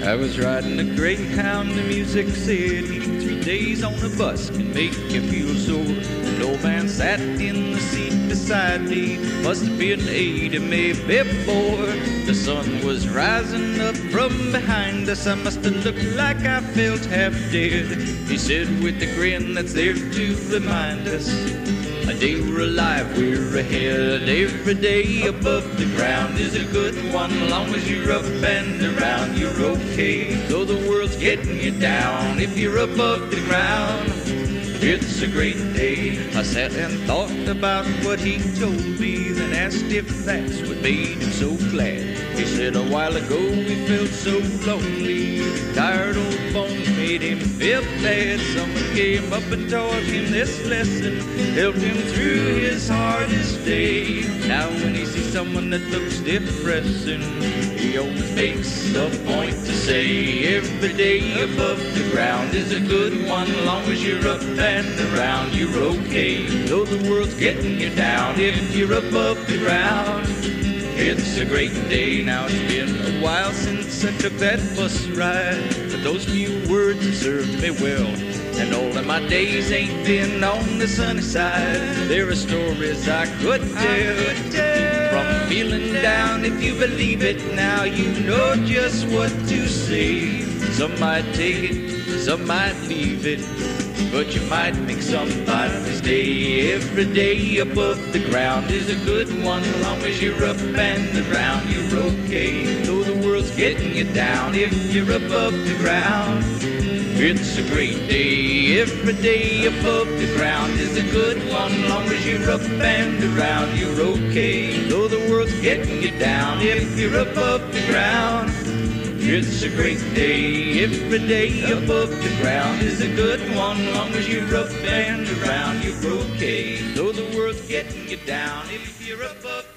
I was riding a Greyhound to Music City. 3 days on the bus can make you feel sore. An old man sat in the seat beside me. Must have been 80, maybe more. The sun was rising up from behind us. I must have looked like I felt half dead. He said with a grin that's there to remind us, a day we're alive, we're ahead. Every day above the ground is a good one. As long as you're up and around, you're okay. Though the world's getting you down, if you're above the ground, it's a great day. I sat and thought about what he told me, then asked if that's what made him so glad. He said a while ago he felt so lonely. Tired old bones made him feel bad. Someone came up and taught him this lesson, helped him through his hardest day. Now when he sees someone that looks depressing, he always makes a point to say, every day above the ground is a good one. As long as you're up and around, you're okay. Though the world's getting you down, if you're above the ground, it's a great day. Now it's been a while since I took that bus ride, but those few words have served me well. And all of my days ain't been on the sunny side. There are stories I could tell, from feeling down, if you believe it. Now you know just what to say. Some might take it, some might leave it, but you might make somebody stay. Every day above the ground is a good one. As long as you're up and around, you're okay. Though the world's getting you down, if you're above the ground, it's a great day. Every day above the ground is a good one. As long as you're up and around, you're okay. Though the world's getting you down, if you're above the ground, it's a great day. Every day above the ground is a good one. As long as you're up and around, you're okay. Though the world's getting you down, if you're above